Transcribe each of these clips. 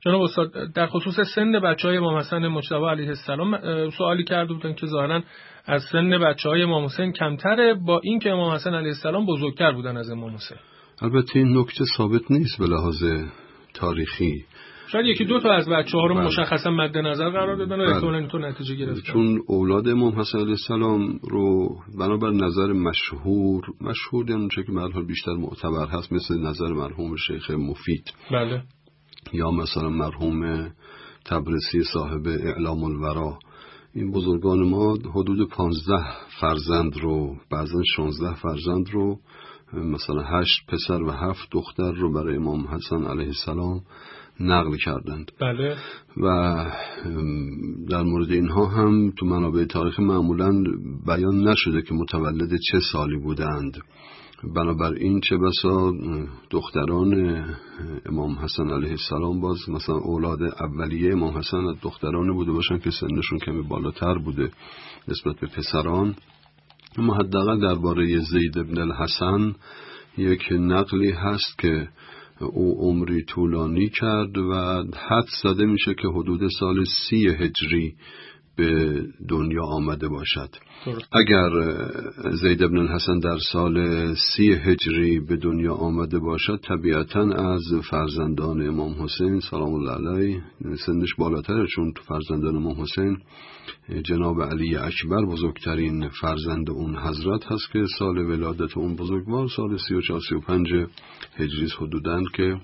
جناب استاد در خصوص سن بچهای امام حسن مجتبی علیه السلام سوالی کرده بودن که ظاهرا از سن بچهای امام حسین کمتره، با اینکه امام حسن علیه السلام بزرگتر بودن از امام حسین. البته این نکته ثابت نیست به لحاظ تاریخی. شاید یکی دو تا از بچه‌ها رو مشخصا مد نظر قرار دادن و احتمالاً اینطور نتیجه گرفتن. چون اولاد امام حسن علیه السلام رو بنابر نظر مشهور یعنی چه که به هر حال بیشتر معتبر هست، مثل نظر مرحوم شیخ مفید، بله، یا مثلا مرحوم تبرسی صاحب اعلام الورا، این بزرگان ما حدود 15 فرزند رو، بعضا 16 فرزند رو، مثلا 8 پسر و 7 دختر رو برای امام حسن علیه السلام نقل کردند. بله. و در مورد اینها هم تو منابع تاریخ معمولاً بیان نشده که متولد چه سالی بودند. بنابراین چه بسا دختران امام حسن علیه السلام باز مثلا اولاد اولیه امام حسن دختران بوده باشن که سنشون کمی بالاتر بوده نسبت به پسران. اما حداقل درباره زید بن الحسن یک نقلی هست که او عمری طولانی کرد و حد زده میشه که حدود سال 30 هجری به دنیا آمده باشد. اگر زید بن الحسن در سال 30 هجری به دنیا آمده باشد، طبیعتاً از فرزندان امام حسین سلام الله علیه سنش بالاتره، چون تو فرزندان امام حسین جناب علی اکبر بزرگترین فرزند اون حضرت هست که سال ولادت اون بزرگوار سال 34-35 هجری حدوداً، که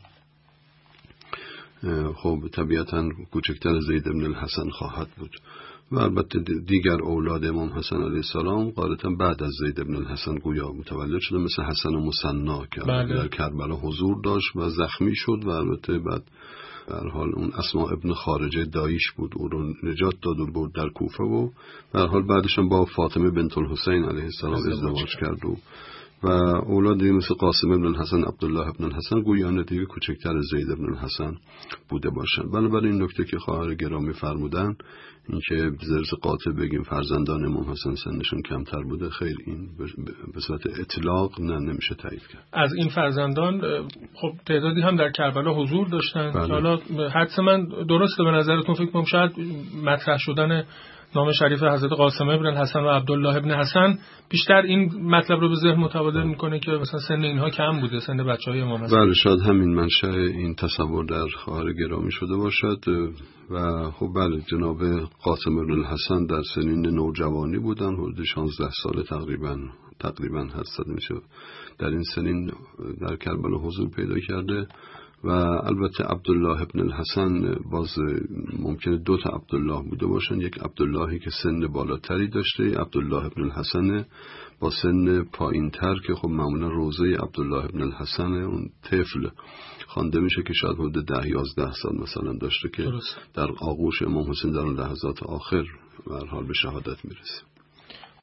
خب طبیعتاً کوچکتر زید بن الحسن خواهد بود. و البته دیگر اولاد امام حسن علیه السلام غالبا بعد از زید بن الحسن گویا متولد شده، مثل حسن مصنا که در کربلا حضور داشت و زخمی شد و البته بعد در حال اون اسماء ابن خارجه دایش بود، او رو نجات داد و برد در کوفه و در حال بعدش هم با فاطمه بنت الحسین علیه السلام ازدواج کرد و اولادی مثل قاسم ابن الحسن، عبدالله ابن الحسن گویان دیگه کوچکتر از زید ابن الحسن بوده باشند. بنابراین این نکته که خواهر گرامی فرمودن، این که بزرس قاطع بگیم فرزندان امام حسن سنشون کمتر بوده، خیلی این به صورت اطلاق نمیشه تایید کرد. از این فرزندان خب تعدادی هم در کربلا حضور داشتن. بله. حالا حدس من درسته به نظرتون فکر کنم شاید مطرح شدن نام شریف حضرت قاسم ابن الحسن و عبدالله ابن حسن بیشتر این مطلب رو به ذهن متبادر میکنه که مثلا سن اینها کم بوده، سن بچهای امام حسن. بله، شاید همین منشأ این تصور در خواهر گرامی شده باشد. و خب بله، جناب قاسم ابن الحسن در سنین نوجوانی بودن، حدود 16 سال تقریبا حدس میشه در این سنین در کربلا حضور پیدا کرده. و البته عبدالله ابن الحسن باز ممکنه دو تا عبدالله بوده باشن، یک عبداللهی که سن بالاتری داشته، عبدالله ابن الحسن با سن پایینتر که خب معمولا روزه عبدالله ابن الحسن اون طفل خوانده میشه که شاید حدود 10-11 سال مثلا داشته که در آغوش امام حسین در اون لحظات آخر به حال به شهادت میرسه.